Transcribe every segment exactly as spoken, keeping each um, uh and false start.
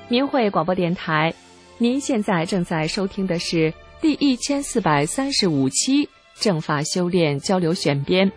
明慧广播电台，您现在正在收听的是第一千四百三十五期正法修炼交流选编。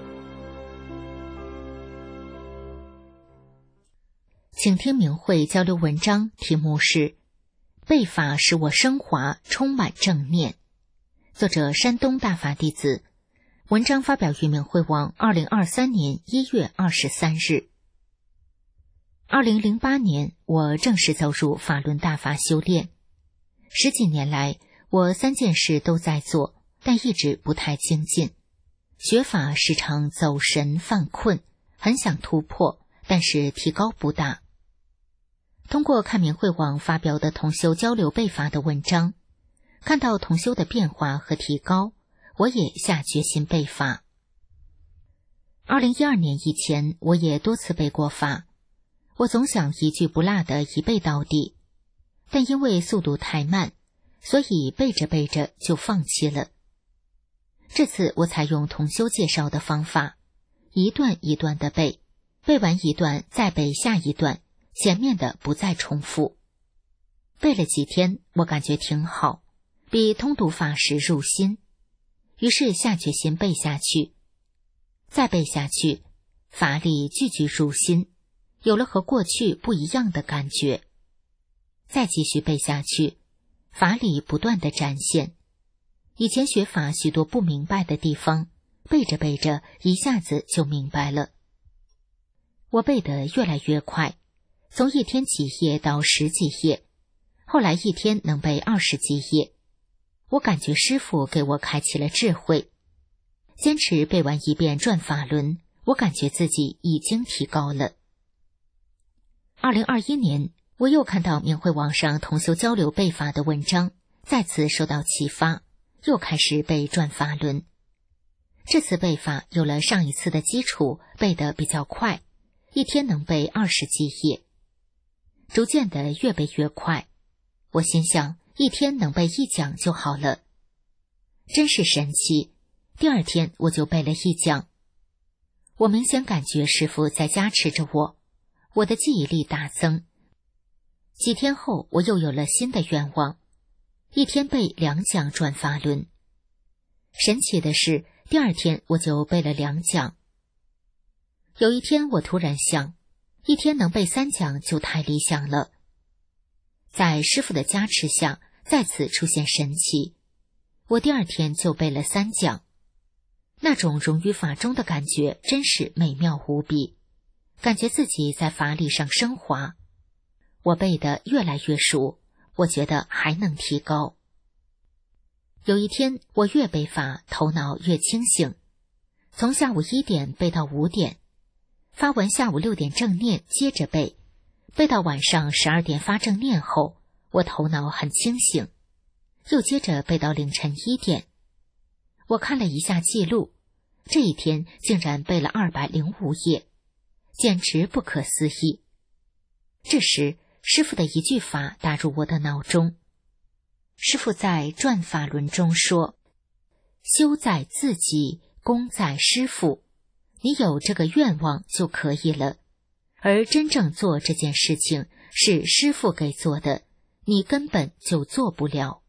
请听明慧交流文章，题目是背法使我升华，充满正念。作者山东大法弟子，文章发表于明慧网二零二三年一月二十三日。二零零八年，我正式走入法轮大法修炼。十几年来，我三件事都在做，但一直不太精进。学法时常走神犯困，很想突破，但是提高不大。通过看明慧网发表的同修交流背法的文章，看到同修的变化和提高，我也下决心背法。二零一二年以前，我也多次背过法，我总想一句不落的一背到底，但因为速度太慢，所以背着背着就放弃了。这次我采用同修介绍的方法，一段一段的背，背完一段再背下一段，前面的不再重复。背了几天，我感觉挺好，比通读法时入心，于是下决心背下去。再背下去，法理句句入心，有了和过去不一样的感觉。再继续背下去，法理不断的展现。以前学法许多不明白的地方，背着背着一下子就明白了。我背得越来越快，从一天几页到十几页，后来一天能背二十几页。我感觉师父给我开启了智慧。坚持背完一遍转法轮，我感觉自己已经提高了。二零二一年，我又看到明慧网上同修交流背法的文章，再次受到启发，又开始背转法轮。这次背法有了上一次的基础，背得比较快，一天能背二十几页，逐渐的越背越快。我心想，一天能背一讲就好了。真是神奇，第二天我就背了一讲。我明显感觉师父在加持着我，我的记忆力大增。几天后，我又有了新的愿望，一天背两讲转法轮。神奇的是，第二天我就背了两讲。有一天我突然想，一天能背三讲就太理想了。在师父的加持下，再次出现神奇，我第二天就背了三讲。那种融于法中的感觉真是美妙无比，感觉自己在法理上升华。我背得越来越熟，我觉得还能提高。有一天，我越背法，头脑越清醒，从下午一点背到五点，发完下午六点正念接着背，背到晚上十二点发正念后，我头脑很清醒，又接着背到凌晨一点。我看了一下记录，这一天竟然背了二百零五页，简直不可思议。这时师父的一句法打入我的脑中。师父在转法轮中说，修在自己，功在师父，你有这个愿望就可以了，而真正做这件事情是师父给做的，你根本就做不了。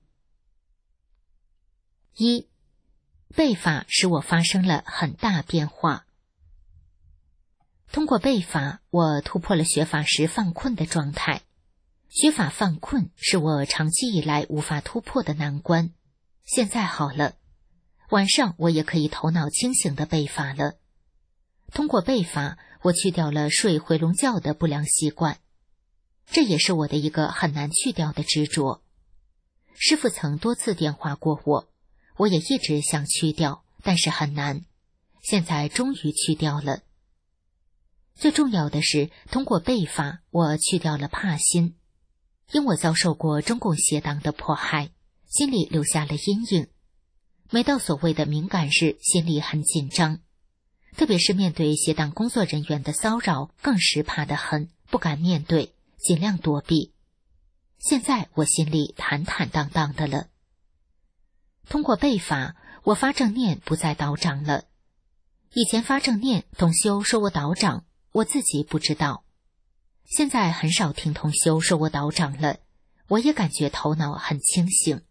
一，背法使我发生了很大变化。通过背法，我突破了学法时犯困的状态。学法犯困是我长期以来无法突破的难关，现在好了，晚上我也可以头脑清醒的背法了。通过背法，我去掉了睡回笼觉的不良习惯，这也是我的一个很难去掉的执着。师父曾多次电话过我，我也一直想去掉，但是很难，现在终于去掉了。最重要的是，通过背法，我去掉了怕心。因我遭受过中共邪党的迫害，心里留下了阴影。每到所谓的敏感日，心里很紧张，特别是面对邪党工作人员的骚扰，更是怕得很，不敢面对，尽量躲避。现在我心里坦坦荡荡的了。通过背法，我发正念不再倒掌了。以前发正念，同修说我倒掌，我自己不知道。 现在很少听同修说我倒长了，我也感觉头脑很清醒。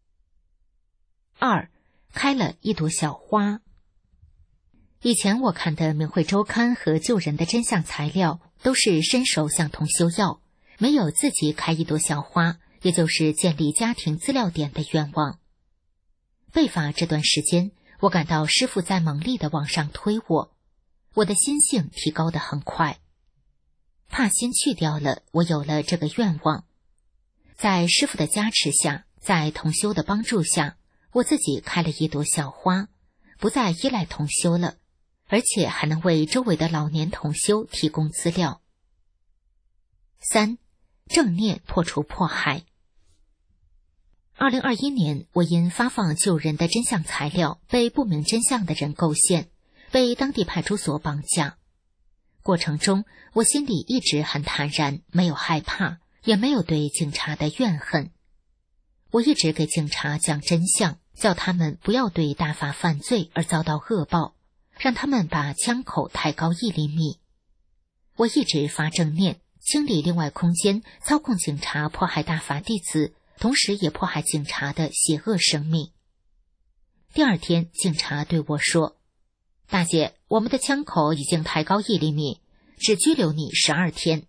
二，开了一朵小花。以前我看的明慧周刊和救人的真相材料都是伸手向同修要，没有自己开一朵小花，也就是建立家庭资料点的愿望。被罚这段时间，我感到师父在猛力地往上推我，我的心性提高得很快。怕心去掉了，我有了这个愿望。在师父的加持下，在同修的帮助下，我自己开了一朵小花，不再依赖同修了，而且还能为周围的老年同修提供资料。三，正念破除迫害。二零二一年，我因发放救人的真相材料被不明真相的人构陷，被当地派出所绑架。过程中，我心里一直很坦然，没有害怕，也没有对警察的怨恨。我一直给警察讲真相，叫他们不要对大法犯罪而遭到恶报，让他们把枪口抬高一厘米。我一直发正念，清理另外空间，操控警察迫害大法弟子，同时也迫害警察的邪恶生命。第二天，警察对我说：“大姐，我们的枪口已经抬高一厘米，只拘留你十二天。”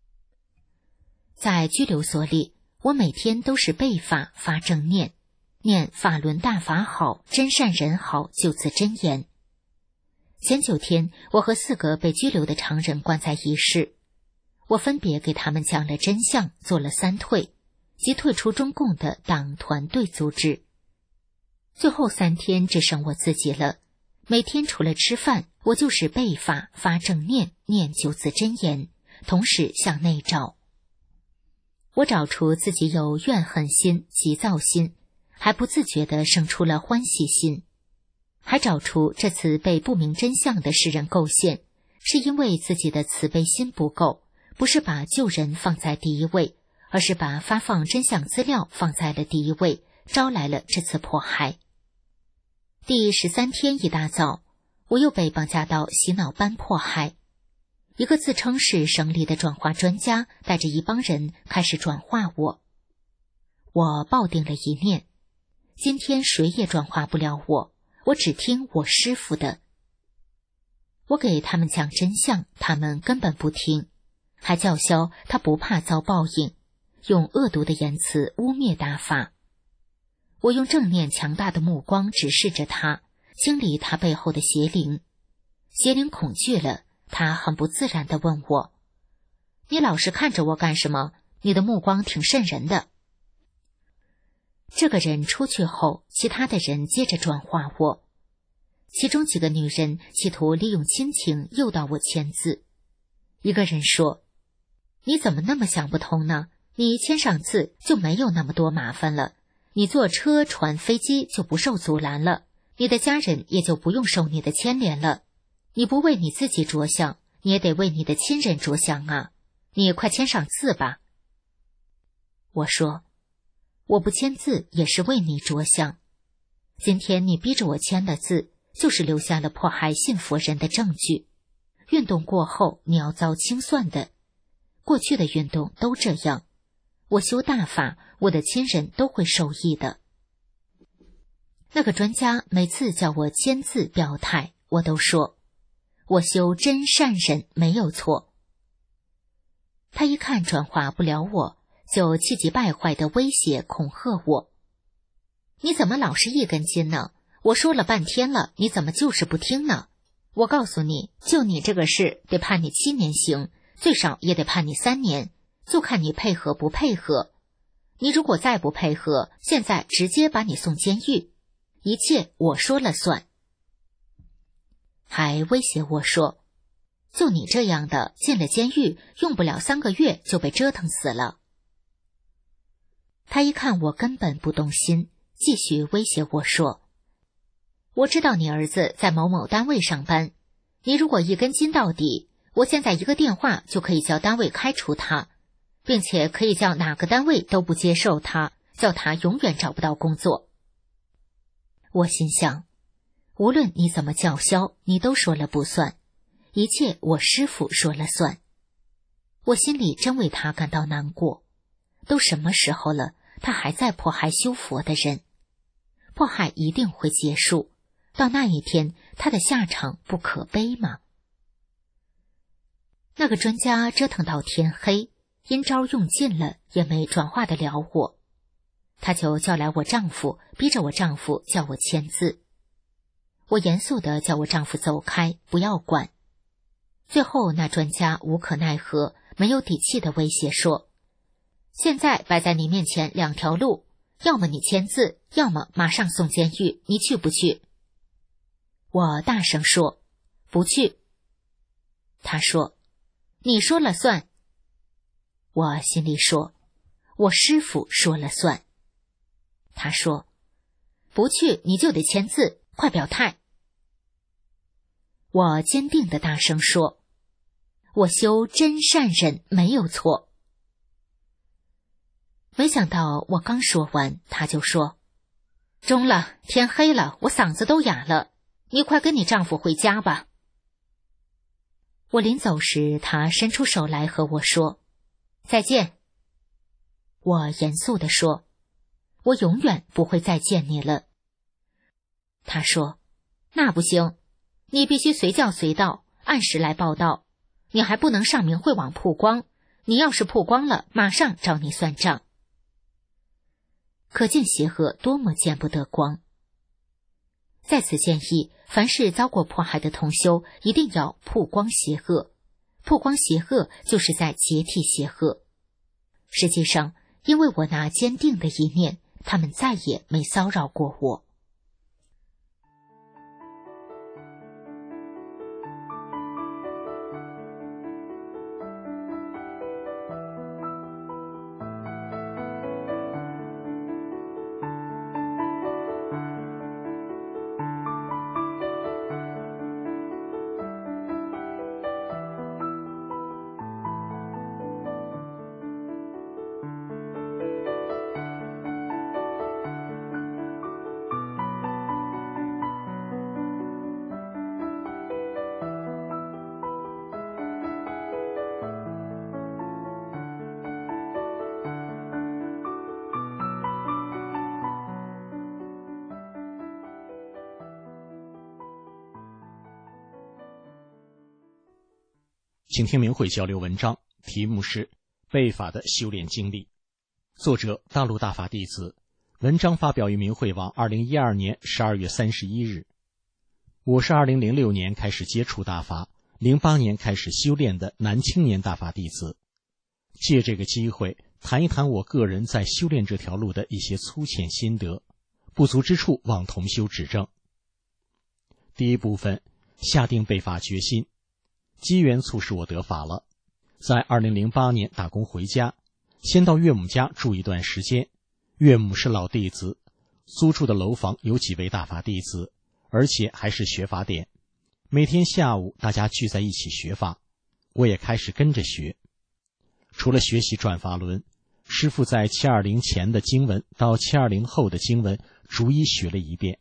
在拘留所里，我每天都是背法发正念，念法轮大法好，真善人好九字真言。前九天，我和四个被拘留的常人关在一室，我分别给他们讲了真相，做了三退，即退出中共的党团队组织。最后三天只剩我自己了，每天除了吃饭，我就是背法发正念，念九字真言，同时向内找。我找出自己有怨恨心、急躁心，还不自觉地生出了欢喜心，还找出这次被不明真相的世人构陷，是因为自己的慈悲心不够，不是把救人放在第一位，而是把发放真相资料放在了第一位，招来了这次迫害。第十三天一大早，我又被绑架到洗脑班迫害。一个自称是省里的转化专家带着一帮人开始转化我。我抱定了一念，今天谁也转化不了我，我只听我师父的。我给他们讲真相，他们根本不听，还叫嚣他不怕遭报应，用恶毒的言辞污蔑大法。我用正念强大的目光直视着他，清理他背后的邪灵。邪灵恐惧了，他很不自然地问我：“你老是看着我干什么？你的目光挺瘆人的。”这个人出去后，其他的人接着转化我。其中几个女人企图利用亲情诱导我签字。一个人说：“你怎么那么想不通呢？你签上字就没有那么多麻烦了，你坐车、船、飞机就不受阻拦了，你的家人也就不用受你的牵连了。你不为你自己着想，你也得为你的亲人着想啊！你快签上字吧。”我说：“我不签字也是为你着想。今天你逼着我签的字，就是留下了迫害信佛人的证据。运动过后，你要遭清算的。过去的运动都这样。我修大法，我的亲人都会受益的。”那个专家每次叫我签字表态，我都说：“我修真善忍没有错。”他一看转化不了我，就气急败坏地威胁恐吓我：“你怎么老是一根筋呢？我说了半天了，你怎么就是不听呢？我告诉你，就你这个事，得判你七年刑，最少也得判你三年，就看你配合不配合。你如果再不配合，现在直接把你送监狱，一切我说了算。”还威胁我说：“就你这样的，进了监狱，用不了三个月就被折腾死了。”他一看我根本不动心，继续威胁我说：“我知道你儿子在某某单位上班，你如果一根筋到底，我现在一个电话就可以叫单位开除他，并且可以叫哪个单位都不接受他，叫他永远找不到工作。”我心想，无论你怎么叫嚣，你都说了不算，一切我师父说了算。 我心里真为他感到难过。都什么时候了，他还在迫害修佛的人。迫害一定会结束，到那一天，他的下场不可悲吗？那个专家折腾到天黑，阴招用尽了，也没转化得了我。他就叫来我丈夫，逼着我丈夫叫我签字。我严肃地叫我丈夫走开，不要管。最后那专家无可奈何，没有底气地威胁说，现在摆在你面前两条路，要么你签字，要么马上送监狱，你去不去？我大声说，不去。他说，你说了算。我心里说，我师父说了算。他说，不去你就得签字，快表态。我坚定地大声说，我修真善忍没有错。没想到我刚说完，他就说，中了，天黑了，我嗓子都哑了，你快跟你丈夫回家吧。我临走时，他伸出手来和我说，再见。我严肃地说，我永远不会再见你了。他说，那不行，你必须随叫随到，按时来报道，你还不能上明慧网曝光，你要是曝光了，马上找你算账。可见邪恶多么见不得光。在此建议，凡是遭过迫害的同修，一定要曝光邪恶。曝光邪恶，就是在接替邪恶。实际上，因为我那坚定的一念，他们再也没骚扰过我。 请听明慧交流文章，题目是被法的修炼经历，作者大陆大法弟子，文章发表于明慧网二零一二年十二月三十一日。我是二零零六年开始接触大法，零八年开始修炼的男青年大法弟子。借这个机会谈一谈我个人在修炼这条路的一些粗浅心得，不足之处望同修指正。第一部分，下定被法决心。机缘促使我得法了，在二零零八年打工回家，先到岳母家住一段时间。岳母是老弟子，租住的楼房有几位大法弟子，而且还是学法点。每天下午大家聚在一起学法，我也开始跟着学。除了学习转法轮，师父在七二零前的经文到七二零后的经文逐一学了一遍。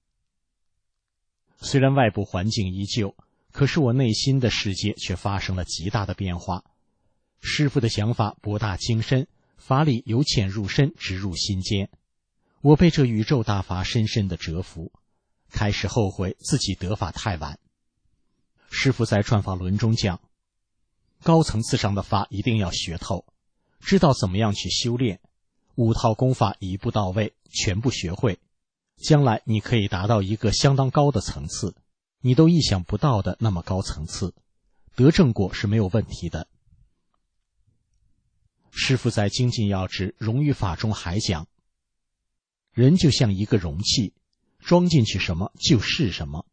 虽然外部环境依旧，可是我内心的世界却发生了极大的变化。师父的想法博大精深，法理由浅入深，直入心间。我被这宇宙大法深深的折服，开始后悔自己得法太晚。师父在转法轮中讲，高层次上的法一定要学透，知道怎么样去修炼，五套功法一步到位，全部学会，将来你可以达到一个相当高的层次，你都意想不到的那么高层次，得正果是没有问题的。师父在精进要旨荣誉法中还讲，人就像一个容器，装进去什么就是什么。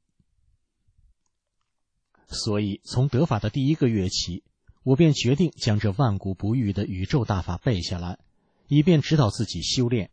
所以从得法的第一个月起，我便决定将这万古不渝的宇宙大法背下来，以便指导自己修炼。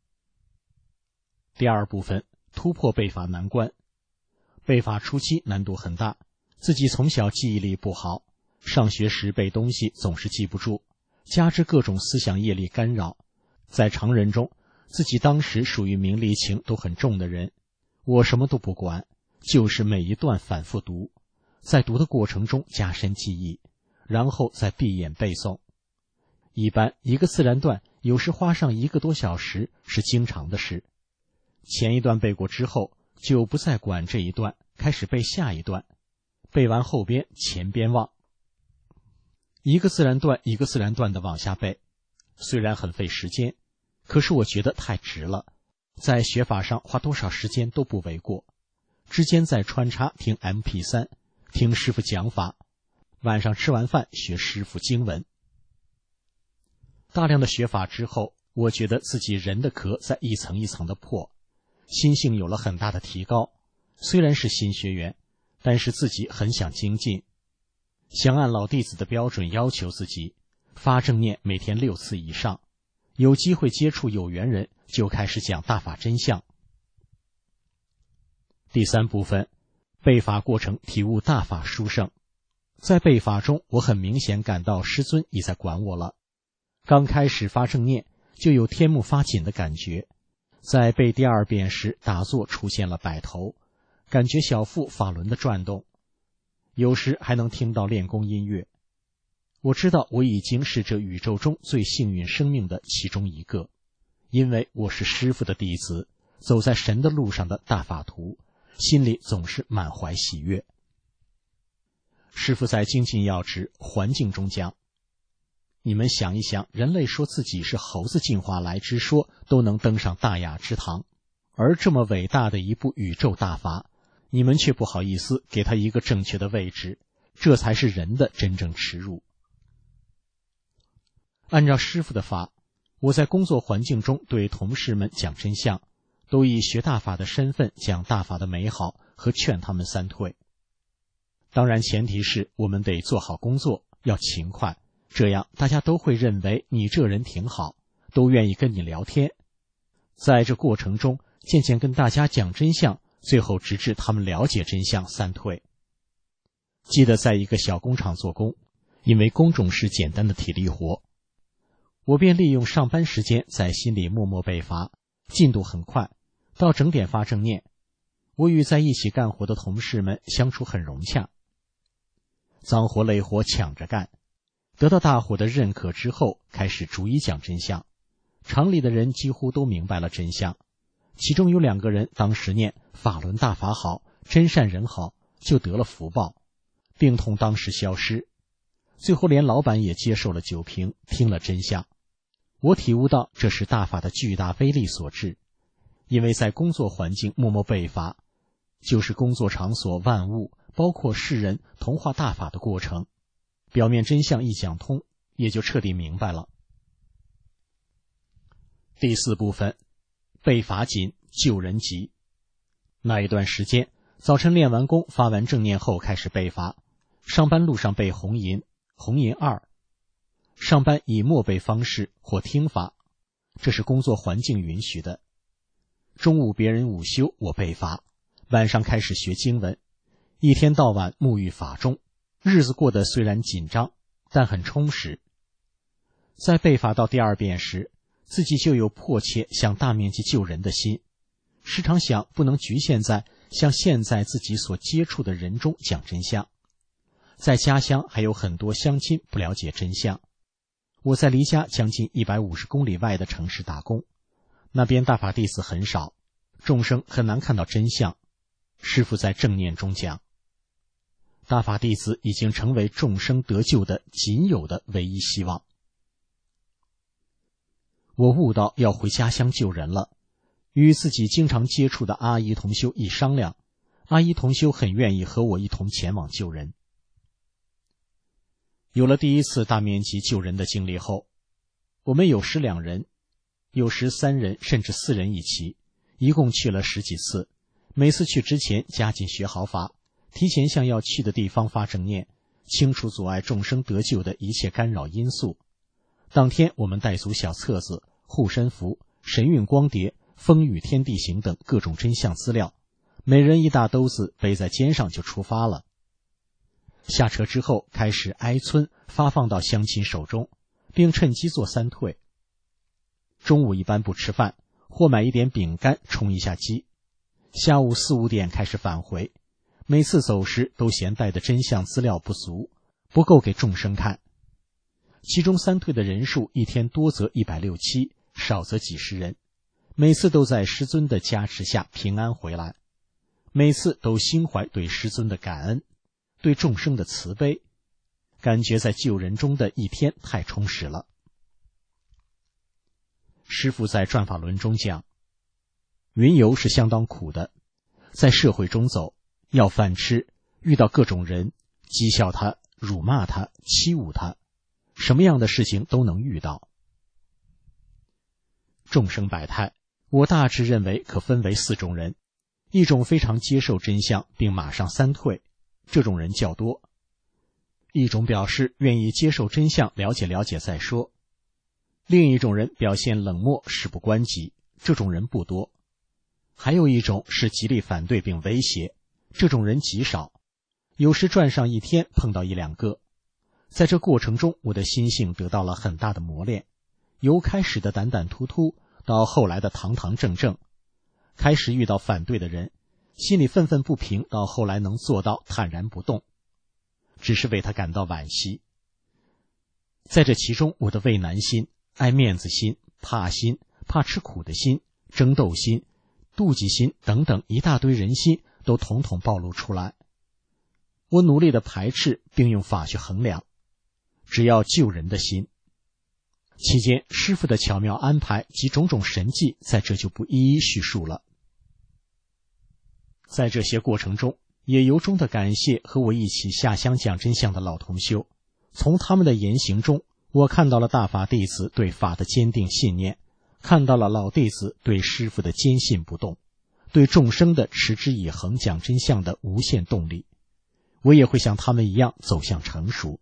第二部分，突破背法难关。背法初期难度很大，自己从小记忆力不好，上学时背东西总是记不住，加之各种思想业力干扰，在常人中，自己当时属于名利情都很重的人，我什么都不管，就是每一段反复读，在读的过程中加深记忆， 然后再闭眼背诵。一般一个自然段有时花上一个多小时是经常的事。前一段背过之后，就不再管这一段，开始背下一段，背完后边前边忘，一个自然段一个自然段的往下背。虽然很费时间，可是我觉得太值了，在学法上花多少时间都不为过。之间再穿插听 M P 三， 听师傅讲法，晚上吃完饭学师傅经文。大量的学法之后，我觉得自己人的壳在一层一层的破，心性有了很大的提高。虽然是新学员，但是自己很想精进，想按老弟子的标准要求自己，发正念每天六次以上，有机会接触有缘人就开始讲大法真相。第三部分，背法过程体悟大法殊胜。在背法中，我很明显感到师尊已在管我了。刚开始发正念，就有天目发紧的感觉，在背第二遍时，打坐出现了摆头，感觉小腹法轮的转动，有时还能听到练功音乐。我知道我已经是这宇宙中最幸运生命的其中一个，因为我是师父的弟子，走在神的路上的大法徒，心里总是满怀喜悦。师父在精进要旨环境中讲，你们想一想，人类说自己是猴子进化来之说都能登上大雅之堂，而这么伟大的一部宇宙大法，你们却不好意思给他一个正确的位置，这才是人的真正耻辱。按照师父的法，我在工作环境中对同事们讲真相，都以学大法的身份讲大法的美好和劝他们三退。当然前提是我们得做好工作，要勤快，这样大家都会认为你这人挺好，都愿意跟你聊天。在这过程中渐渐跟大家讲真相，最后直至他们了解真相三退。记得在一个小工厂做工，因为工种是简单的体力活，我便利用上班时间在心里默默背法，进度很快，到整点发正念。我与在一起干活的同事们相处很融洽，脏活累活抢着干，得到大伙的认可之后，开始逐一讲真相。厂里的人几乎都明白了真相，其中有两个人当时念法轮大法好，真善人好，就得了福报，病痛当时消失。最后连老板也接受了酒瓶，听了真相。我体悟到这是大法的巨大威力所致，因为在工作环境默默背法，就是工作场所万物包括世人同化大法的过程。表面真相一讲通，也就彻底明白了。第四部分，背法紧，救人急。那一段时间，早晨练完功发完正念后开始背法，上班路上背红银，红银二，上班以默背方式或听法，这是工作环境允许的。中午别人午休，我背法，晚上开始学经文，一天到晚沐浴法中，日子过得虽然紧张，但很充实。在背法到第二遍时，自己就有迫切想大面积救人的心，时常想不能局限在像现在自己所接触的人中讲真相。在家乡还有很多乡亲不了解真相，我在离家将近一百五十公里外的城市打工，那边大法弟子很少，众生很难看到真相。师父在正念中讲，大法弟子已经成为众生得救的仅有的唯一希望。我悟到要回家乡救人了，与自己经常接触的阿姨同修一商量，阿姨同修很愿意和我一同前往救人。有了第一次大面积救人的经历后，我们有时两人，有时三人甚至四人一起，一共去了十几次。每次去之前加紧学好法，提前向要去的地方发正念，清除阻碍众生得救的一切干扰因素。当天我们带足小册子、护身符、神韵光碟、风雨天地行等各种真相资料，每人一大兜子背在肩上就出发了。下车之后开始挨村发放到乡亲手中，并趁机做三退。中午一般不吃饭，或买一点饼干充一下饥。下午四五点开始返回，每次走时都嫌带的真相资料不足， 不够给众生看。其中三退的人数一天多则一百六七，少则几十人，每次都在师尊的加持下平安回来，每次都心怀对师尊的感恩，对众生的慈悲，感觉在救人中的一天太充实了。师父在转法轮中讲，云游是相当苦的，在社会中走，要饭吃，遇到各种人，讥笑他，辱骂他，欺侮他，什么样的事情都能遇到。众生百态，我大致认为可分为四种人，一种非常接受真相并马上三退，这种人较多；一种表示愿意接受真相，了解了解再说；另一种人表现冷漠，事不关己，这种人不多；还有一种是极力反对并威胁，这种人极少，有时转上一天碰到一两个。在这过程中，我的心性得到了很大的磨练，由开始的胆胆突突到后来的堂堂正正，开始遇到反对的人，心里愤愤不平，到后来能做到坦然不动，只是为他感到惋惜。在这其中，我的畏难心、爱面子心、怕心、怕吃苦的心、争斗心、妒忌心等等一大堆人心都统统暴露出来。我努力的排斥并用法去衡量，只要救人的心。期间师父的巧妙安排及种种神迹，在这就不一一叙述了。在这些过程中，也由衷的感谢和我一起下乡讲真相的老同修，从他们的言行中，我看到了大法弟子对法的坚定信念，看到了老弟子对师父的坚信不动，对众生的持之以恒讲真相的无限动力。我也会像他们一样走向成熟。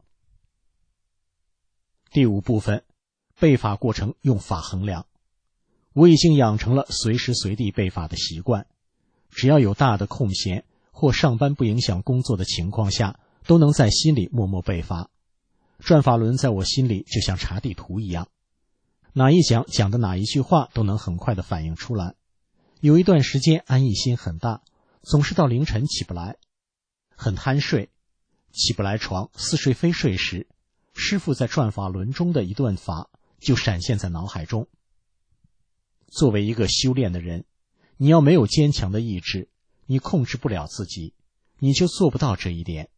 第五部分，背法过程用法衡量。我已经养成了随时随地背法的习惯，只要有大的空闲或上班不影响工作的情况下，都能在心里默默背法。转法轮在我心里就像查地图一样，哪一讲讲的哪一句话都能很快的反映出来。有一段时间安逸心很大，总是到凌晨起不来，很贪睡，起不来床，似睡非睡时，师父在转法轮中的一段法就闪现在脑海中。作为一个修炼的人，你要没有坚强的意志，你控制不了自己，你就做不到这一点。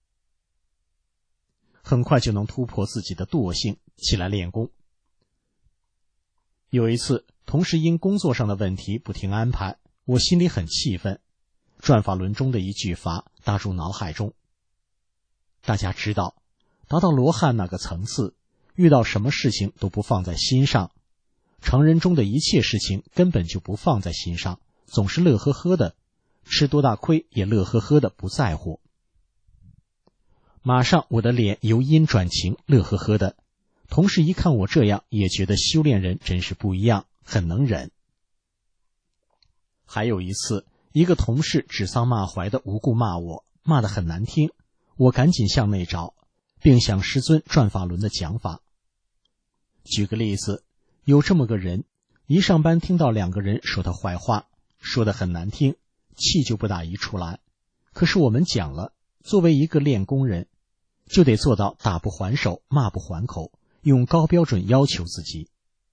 很快就能突破自己的惰性，起来练功。有一次，同事因工作上的问题不停安排，我心里很气愤。转法轮中的一句法打入脑海中。大家知道，达到罗汉那个层次，遇到什么事情都不放在心上，成人中的一切事情根本就不放在心上，总是乐呵呵的，吃多大亏也乐呵呵的不在乎。马上我的脸由阴转晴，乐呵呵的。同事一看我这样，也觉得修炼人真是不一样，很能忍。还有一次，一个同事指桑骂槐的无故骂我，骂得很难听，我赶紧向内找，并向师尊转法轮的讲法。举个例子，有这么个人，一上班听到两个人说他坏话，说得很难听，气就不大一出来。可是我们讲了，作为一个练功人，就得做到打不还手，骂不还口，用高标准要求自己。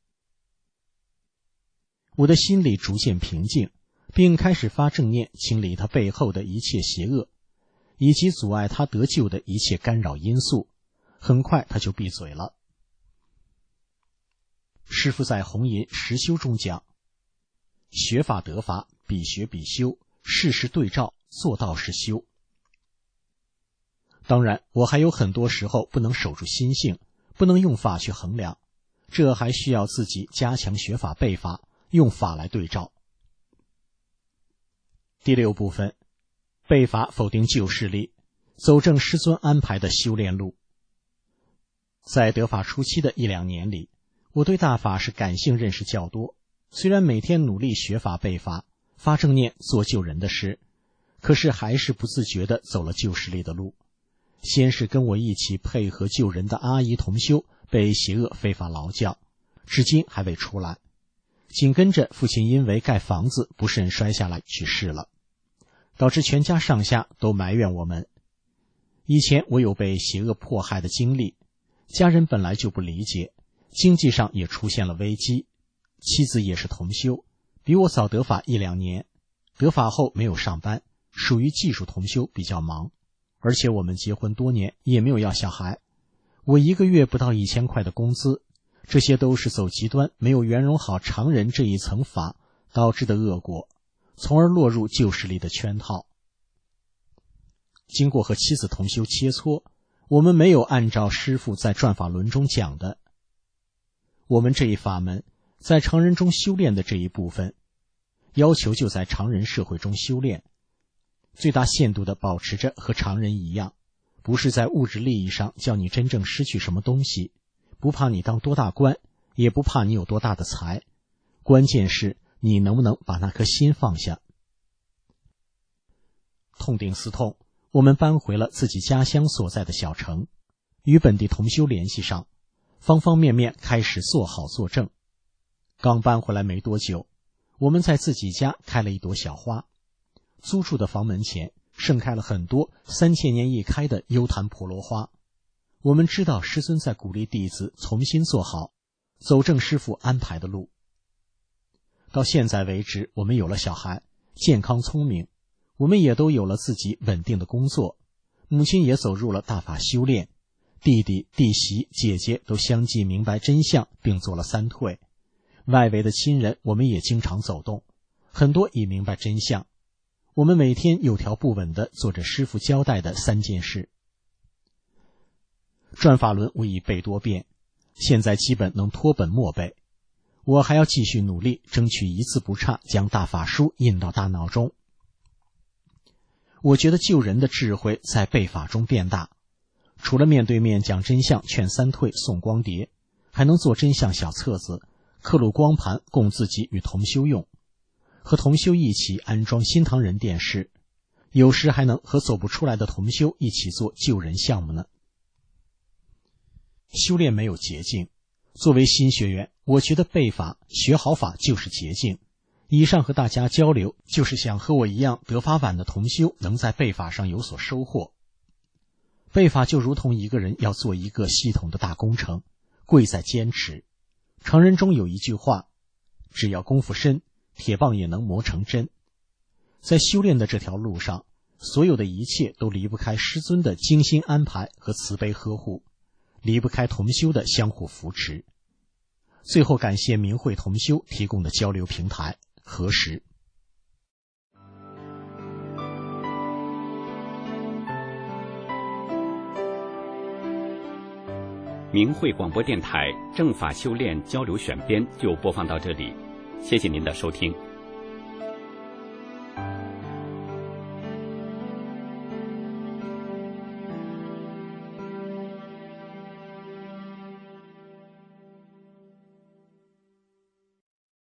我的心里逐渐平静，并开始发正念，清理他背后的一切邪恶，以及阻碍他得救的一切干扰因素。很快他就闭嘴了。师父在红银实修中讲，学法得法，必学必修，事事对照，做到是修。当然，我还有很多时候不能守住心性，不能用法去衡量，这还需要自己加强学法背法，用法来对照。第六部分，背法否定旧势力，走正师尊安排的修炼路。在得法初期的一两年里，我对大法是感性认识较多，虽然每天努力学法背法，发正念做救人的事，可是还是不自觉地走了旧势力的路。先是跟我一起配合救人的阿姨同修被邪恶非法劳教，至今还未出来。紧跟着父亲因为盖房子不慎摔下来去世了，导致全家上下都埋怨我们。 以前我有被邪恶迫害的经历，家人本来就不理解，经济上也出现了危机。妻子也是同修，比我早得法一两年，得法后没有上班，属于技术同修，比较忙。而且我们结婚多年也没有要小孩，我一个月不到一千块的工资，这些都是走极端，没有圆融好常人这一层法导致的恶果，从而落入旧势力的圈套。经过和妻子同修切磋，我们没有按照师父在转法轮中讲的，我们这一法门在常人中修炼的这一部分，要求就在常人社会中修炼，最大限度地保持着和常人一样，不是在物质利益上叫你真正失去什么东西，不怕你当多大官，也不怕你有多大的财，关键是你能不能把那颗心放下。痛定思痛，我们搬回了自己家乡所在的小城，与本地同修联系上，方方面面开始做好做正。刚搬回来没多久，我们在自己家开了一朵小花，租住的房门前盛开了很多三千年一开的幽檀婆罗花。我们知道师尊在鼓励弟子重新做好，走正师父安排的路。到现在为止，我们有了小孩，健康聪明，我们也都有了自己稳定的工作，母亲也走入了大法修炼，弟弟、弟媳、姐姐都相继明白真相，并做了三退。外围的亲人我们也经常走动，很多已明白真相。我们每天有条不紊地做着师父交代的三件事。转法轮我已背多遍，现在基本能脱本默背。我还要继续努力，争取一字不差将大法书印到大脑中。我觉得救人的智慧在背法中变大，除了面对面讲真相劝三退送光碟，还能做真相小册子，刻录光盘供自己与同修用，和同修一起安装新唐人电视，有时还能和走不出来的同修一起做救人项目呢。修炼没有捷径，作为新学员，我觉得背法学好法就是捷径。以上和大家交流，就是想和我一样得法晚的同修能在背法上有所收获。背法就如同一个人要做一个系统的大工程，贵在坚持。常人中有一句话，只要功夫深，铁棒也能磨成针。在修炼的这条路上，所有的一切都离不开师尊的精心安排和慈悲呵护，离不开同修的相互扶持。最后感谢明慧同修提供的交流平台，何时。 明慧广播电台正法修炼交流选编就播放到这里，谢谢您的收听。